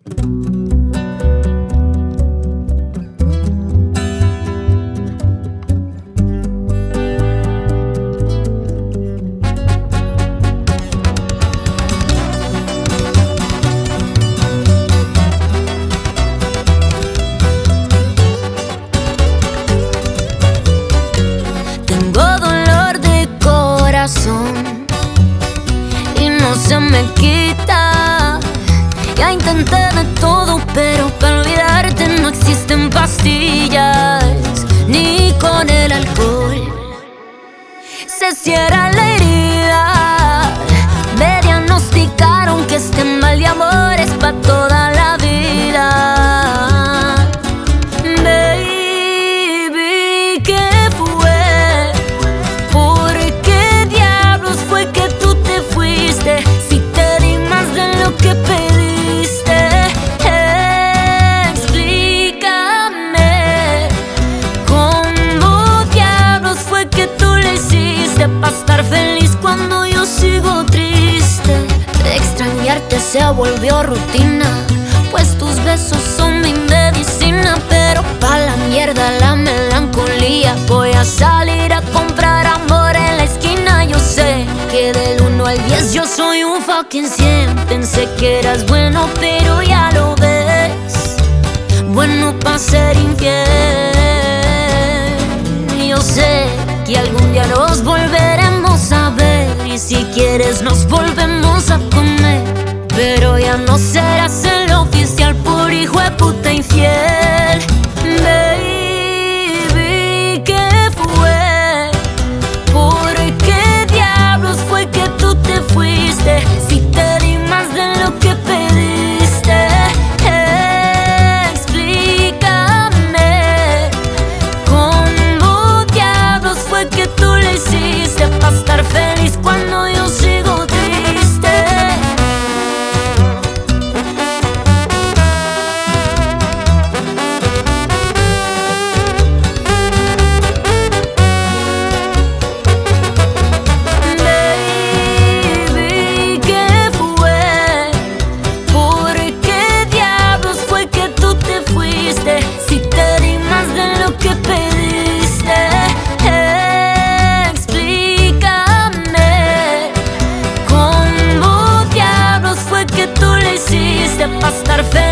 Y no se me quita. Ya intenté de todo, pero para olvidarte no existen pastillas, ni con el alcohol se cierra la herida. Me diagnosticaron que este mal de amor es pa' toda la vida. Baby, ¿qué fue? ¿Por qué diablos fue que tú te fuiste? Si te di más de lo que pediste. Explícame cómo diablos fue que tú le hiciste pa' estar feliz cuando yo sigo triste. Extrañarte se volvió rutina, pues tus besos son mi medicina. Pero pa' la mierda la melancolía, voy a salir a comprar amor en la esquina. Yo sé que del 1 al 10 yo soy un fucking 100. Pensé que eras bueno, pero ya lo ves, bueno pa' ser infiel. Yo sé que algún día nos volveremos a ver, y si quieres nos volvemos a comer, pero ya no serás el oficial por hijo de puta infiel. Baby, ¿qué fue? ¿Por qué diablos fue que tú te fuiste? Si te di más de lo que pediste. Explícame cómo diablos fue que tú le hiciste pa' estar feliz cuando yo sigo triste. Si te di más de lo que pediste. Explícame cómo diablos fue que tú le hiciste pa' estar feliz.